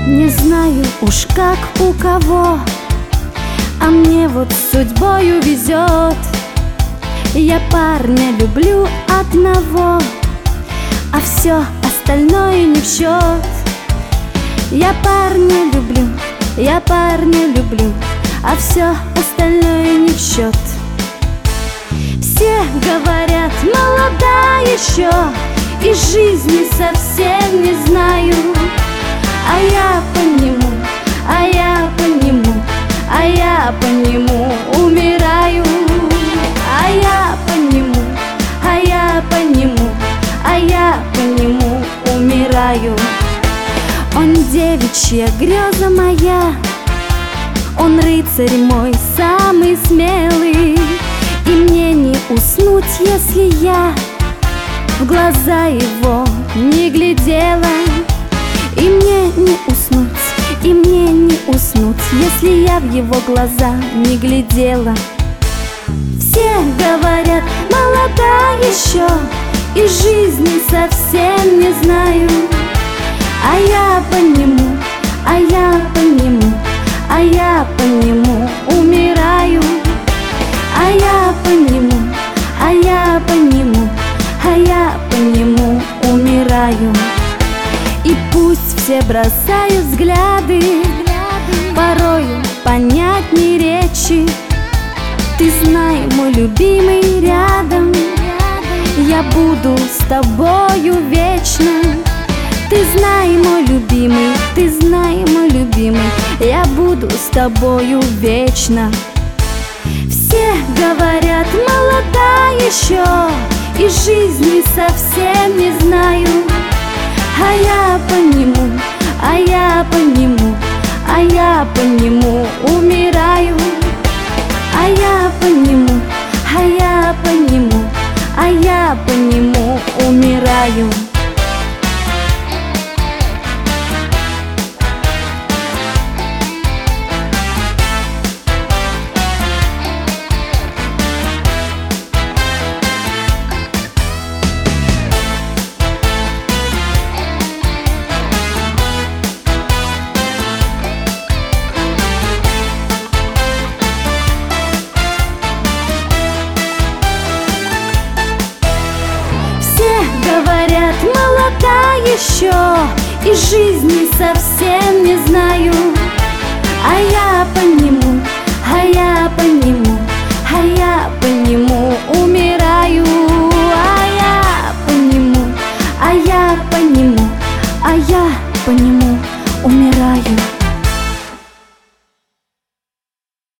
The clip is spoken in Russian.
Не знаю уж как у кого, а мне вот с судьбою везет. Я парня люблю одного, а все остальное не в счет. Я парня люблю, а все остальное не в счет. Все говорят, молода еще, и жизни совсем не знаю. А я по нему умираю. А я по нему умираю. Он девичья греза моя, он рыцарь мой самый смелый. И мне не уснуть, если я в глаза его не глядела. И мне не уснуть, если я в его глаза не глядела. Все говорят, молода еще, и жизни совсем не знаю. А я по нему умираю. А я по нему умираю. И пусть все бросают взгляды, порою понять не речи. Ты знай, мой любимый, рядом я буду с тобою вечно. Ты знай, мой любимый, я буду с тобою вечно. Все говорят, молода еще, и жизни совсем не знаю. А я по нему умираю. А я по нему умираю. Говорят, молода еще, и жизни совсем не знаю. А я по нему умираю. А я по нему умираю.